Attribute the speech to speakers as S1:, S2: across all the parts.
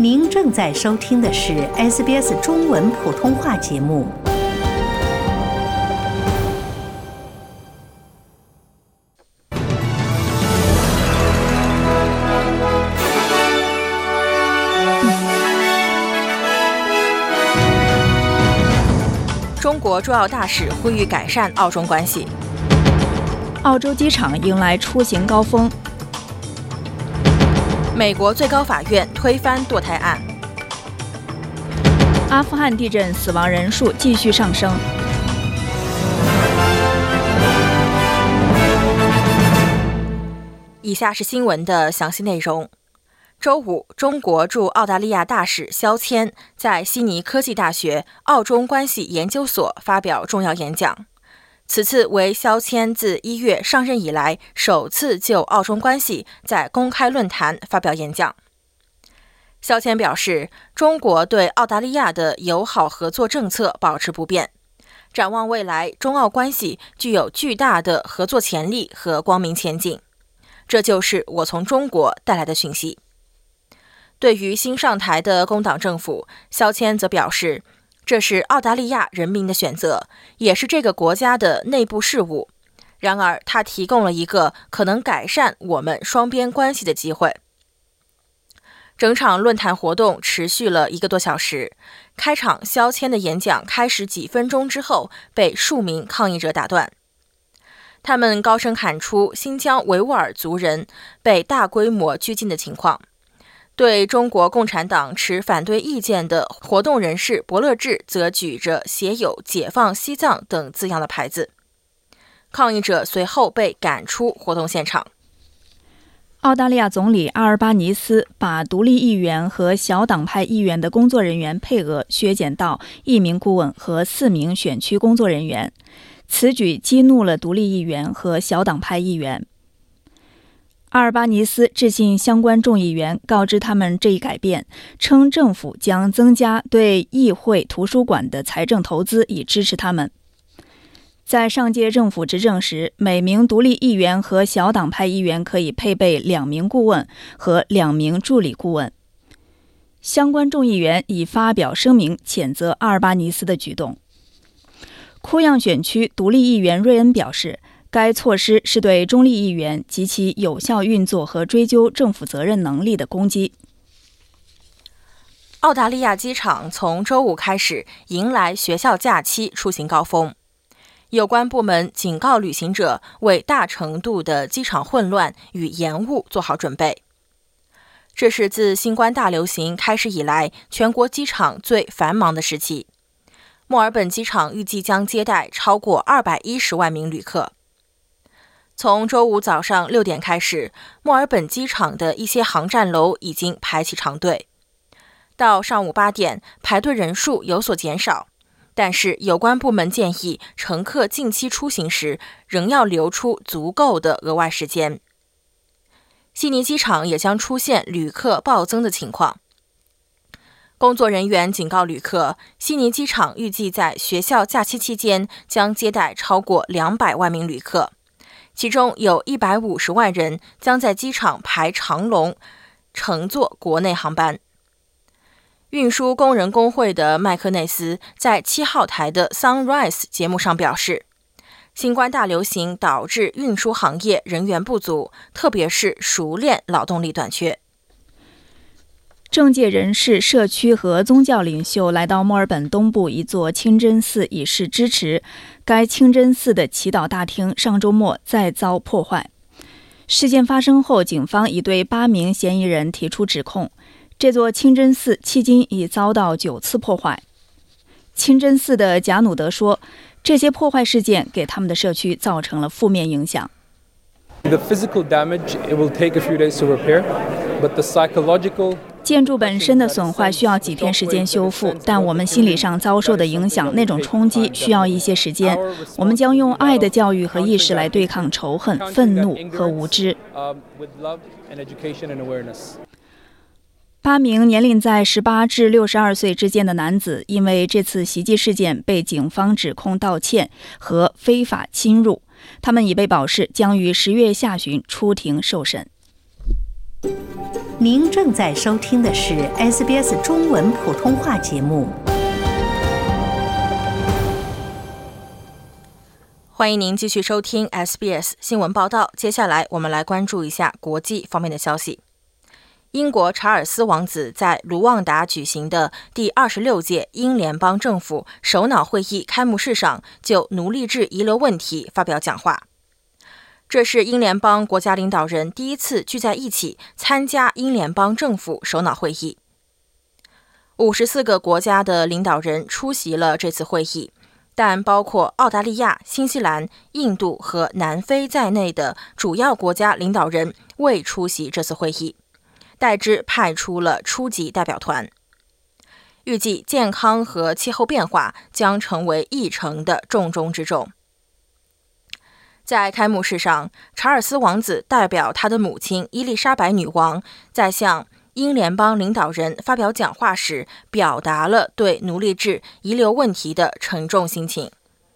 S1: 您正在收听的是 SBS 中文普通话节目。
S2: 中国驻澳大使呼吁改善澳中关系。
S3: 澳洲机场迎来出行高峰。
S2: 美国最高法院推翻堕胎案。
S3: 阿富汗地震死亡人数继续上升。
S2: 以下是新闻的详细内容。周五，中国驻澳大利亚大使肖谦在悉尼科技大学澳中关系研究所发表重要演讲。此次为肖谦自1月上任以来首次就澳中关系在公开论坛发表演讲。肖谦表示，中国对澳大利亚的友好合作政策保持不变，展望未来，中澳关系具有巨大的合作潜力和光明前景。这就是我从中国带来的讯息。对于新上台的工党政府，肖谦则表示，这是澳大利亚人民的选择，也是这个国家的内部事务。然而，他提供了一个可能改善我们双边关系的机会。整场论坛活动持续了1个多小时，开场肖谦的演讲开始几分钟之后，被数名抗议者打断。他们高声喊出新疆维吾尔族人被大规模拘禁的情况。对中国共产党持反对意见的活动人士伯乐志则举着写有解放西藏等字样的牌子。抗议者随后被赶出活动现场。
S3: 澳大利亚总理阿尔巴尼斯把独立议员和小党派议员的工作人员配额削减到1名顾问和4名选区工作人员，此举激怒了独立议员和小党派议员。阿尔巴尼斯致信相关众议员，告知他们这一改变，称政府将增加对议会图书馆的财政投资以支持他们。在上届政府执政时，每名独立议员和小党派议员可以配备2名顾问和2名助理顾问。相关众议员已发表声明谴责阿尔巴尼斯的举动。库样选区独立议员瑞恩表示，该措施是对中立议员及其有效运作和追究政府责任能力的攻击。
S2: 澳大利亚机场从周五开始迎来学校假期出行高峰，有关部门警告旅行者为大程度的机场混乱与延误做好准备。这是自新冠大流行开始以来全国机场最繁忙的时期。墨尔本机场预计将接待超过210万名旅客。从周五早上6点开始，墨尔本机场的一些航站楼已经排起长队。到上午8点，排队人数有所减少，但是有关部门建议乘客近期出行时仍要留出足够的额外时间。悉尼机场也将出现旅客暴增的情况。工作人员警告旅客，悉尼机场预计在学校假期期间将接待超过200万名旅客，其中有150万人将在机场排长龙乘坐国内航班。运输工人工会的麦克内斯在7号台的 Sunrise 节目上表示，新冠大流行导致运输行业人员不足，特别是熟练劳动力短缺。
S3: 政界人士、社区和宗教领袖来到墨尔本东部一座清真寺以示支持。该清真寺的祈祷大厅上周末再遭破坏。事件发生后，警方已对8名嫌疑人提出指控。这座清真寺迄今已遭到9次破坏。清真寺的贾努德说，这些破坏事件给他们的社区造成了负面影响。
S4: The physical damage, it will take a few days to repair, but the psychological
S3: 建筑本身的损坏需要几天时间修复，但我们心理上遭受的影响，那种冲击需要一些时间。我们将用爱的教育和意识来对抗仇恨、愤怒和无知。8名年龄在18至62岁之间的男子因为这次袭击事件被警方指控盗窃和非法侵入，他们已被保释，将于10月下旬出庭受审。
S1: 您正在收听的是 SBS 中文普通话节目。
S2: 欢迎您继续收听 SBS 新闻报道。接下来我们来关注一下国际方面的消息。英国查尔斯王子在卢旺达举行的第26届英联邦政府首脑会议开幕式上就奴隶制遗留问题发表讲话。这是英联邦国家领导人第一次聚在一起参加英联邦政府首脑会议。54个国家的领导人出席了这次会议，但包括澳大利亚、新西兰、印度和南非在内的主要国家领导人未出席这次会议，代之派出了初级代表团。预计健康和气候变化将成为议程的重中之重。在开幕式上，查尔斯王子代表他的母亲伊丽莎白女王在向英联邦领导人发表讲话时，表达了对奴隶制遗留问题的沉重心情。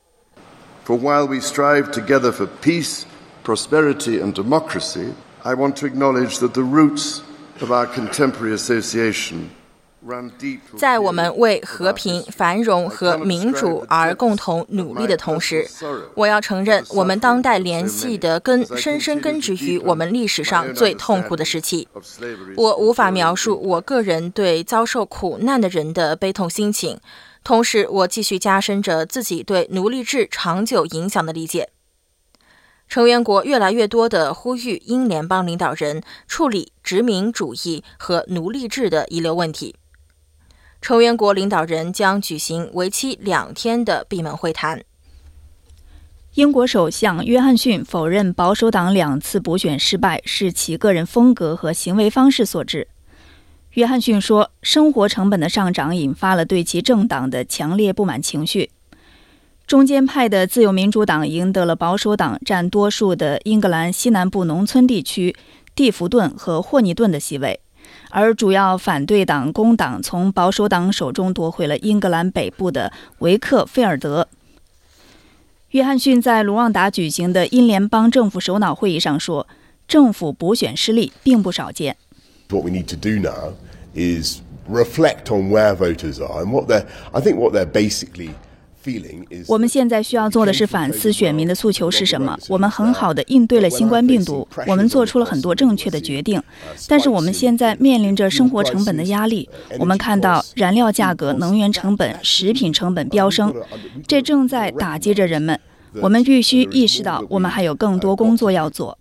S5: For while we strive together for peace, prosperity and democracy, I want to acknowledge that the roots of our contemporary association
S2: 在我们为和平、繁荣和民主而共同努力的同时，我要承认我们当代联系的根深深根植于我们历史上最痛苦的时期。我无法描述我个人对遭受苦难的人的悲痛心情，同时我继续加深着自己对奴隶制长久影响的理解。成员国越来越多地呼吁英联邦领导人处理殖民主义和奴隶制的遗留问题。成员国领导人将举行为期2天的闭门会谈。
S3: 英国首相约翰逊否认保守党2次补选失败是其个人风格和行为方式所致。约翰逊说，生活成本的上涨引发了对其政党的强烈不满情绪。中间派的自由民主党赢得了保守党占多数的英格兰西南部农村地区蒂弗顿和霍尼顿的席位，而主要反对党工党从保守党手中夺回了英格兰北部的维克菲尔德。约翰逊在卢旺达举行的英联邦政府首脑会议上说，政府补选失利并不少见。
S6: What we need to do now is reflect on where voters are and I think what they're basically
S3: 我们现在需要做的是反思选民的诉求是什么。我们很好地应对了新冠病毒，我们做出了很多正确的决定，但是我们现在面临着生活成本的压力。我们看到燃料价格、能源成本、食品成本飙升，这正在打击着人们。我们必须意识到，我们还有更多工作要做。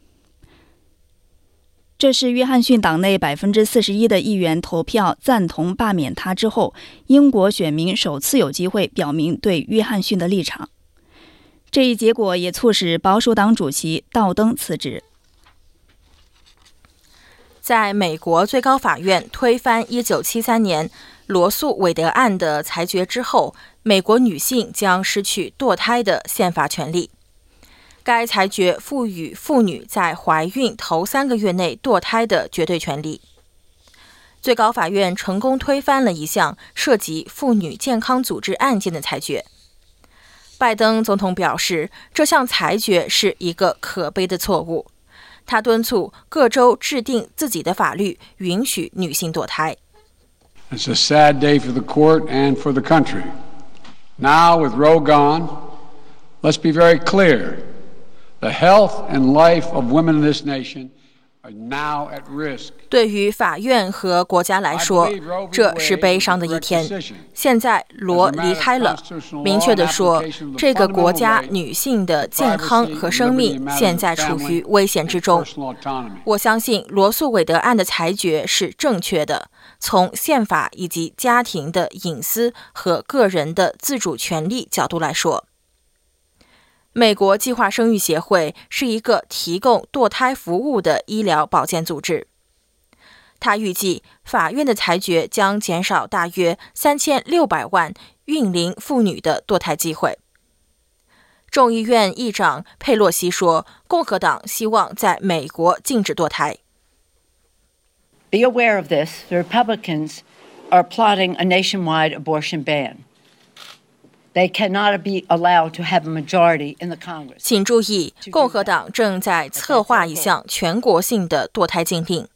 S3: 这是约翰逊党内41%的议员投票赞同罢免他之后，英国选民首次有机会表明对约翰逊的立场。这一结果也促使保守党主席道登辞职。
S2: 在美国最高法院推翻1973年罗素韦德案的裁决之后，美国女性将失去堕胎的宪法权利。该裁决赋予妇女在怀孕头3个月内堕胎的绝对权利。最高法院成功推翻了一项涉及妇女健康组织案件的裁决。拜登总统表示，这项裁决是一个可悲的错误。他敦促各州制定自己的法律，允许女性堕胎。
S7: It's a sad day for the court and for the country. Now, with Roe gone, let's be very clear.The health and life of women in this nation are now at risk.
S2: 对于法院和国家来说，这是悲伤的一天。现在罗离开了，明确地说，这个国家女性的健康和生命现在处于危险之中。我相信罗素韦德案的裁决是正确的，从宪法以及家庭的隐私和个人的自主权利角度来说。美国计划生育协会是一个提供堕胎服务的医疗保健组织。他预计法院的裁决将减少大约3600万孕龄妇女的堕胎机会。众议院议长佩洛西说，共和党希望在美国禁止堕胎。
S8: Be aware of this. The Republicans are plotting a nationwide abortion ban.They cannot be allowed to have a majority in the Congress.
S2: 请注意，共和党正在策划一项全国性的堕胎禁令。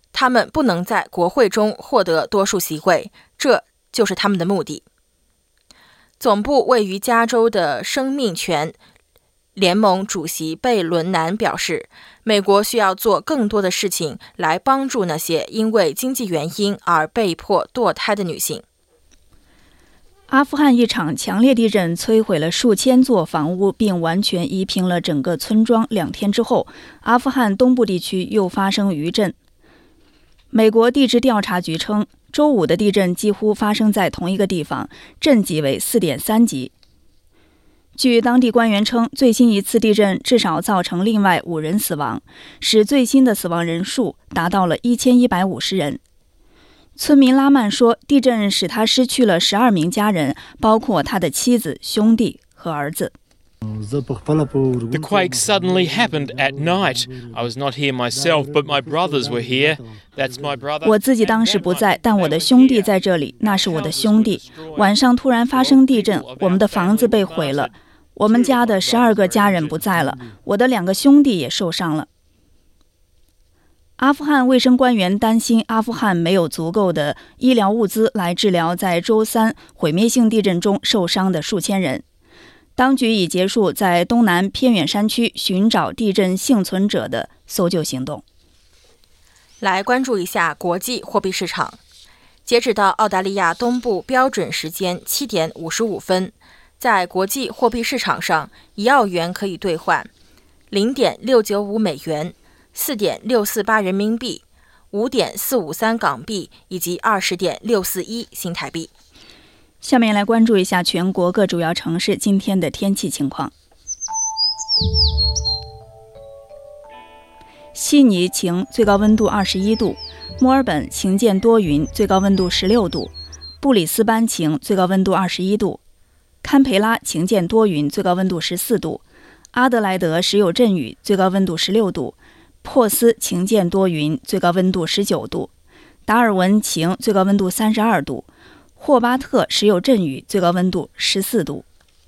S2: 他们不能在国会中获得多数席位，这就是他们的目的。总部位于加州的生命权联盟主席贝伦南表示，美国需要做更多的事情来帮助那些因为经济原因而被迫堕胎的女性。
S3: 阿富汗一场强烈地震摧毁了数千座房屋，并完全夷平了整个村庄。2天之后，阿富汗东部地区又发生余震。美国地质调查局称，周5的地震几乎发生在同一个地方，震级为 4.3 级。据当地官员称，最新一次地震至少造成另外5人死亡，使最新的死亡人数达到了1150人。村民拉曼说，地震使他失去了12名家人，包括他的妻子、兄弟和儿子。
S9: The quake suddenly happened at night. I was not here myself, but my brothers were here. That's my brother.
S3: 我自己当时不在，但我的兄弟在这里，那是我的兄弟。晚上突然发生地震，我们的房子被毁了。我们家的12个家人不在了，我的2个兄弟也受伤了。阿富汗卫生官员担心阿富汗没有足够的医疗物资来治疗在周3毁灭性地震中受伤的数千人。当局已结束在东南偏远山区寻找地震幸存者的搜救行动。
S2: 来关注一下国际货币市场。截止到澳大利亚东部标准时间7点55分，在国际货币市场上，1澳元可以兑换 0.695 美元、4.648 人民币、5.453港币以及20.641新台币。
S3: 下面来关注一下全国各主要城市今天的天气情况。悉尼晴，最高温度21度；墨尔本晴间多云，最高温度16度；布里斯班晴，最高温度21度；堪培拉晴间多云，最高温度14度；阿德莱德时有阵雨，最高温度16度；珀斯晴间多云，最高温度19度；达尔文晴，最高温度32度；霍巴特时有阵雨，最高温度14度。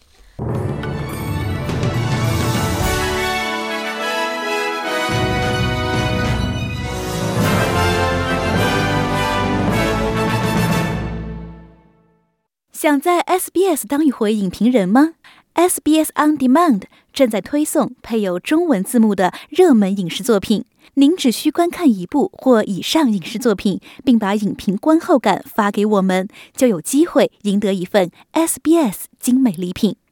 S10: 想在 SBS 当一回影评人吗？ SBS On Demand 正在推送配有中文字幕的热门影视作品，您只需观看一部或以上影视作品，并把影评观后感发给我们，就有机会赢得一份 SBS 精美礼品。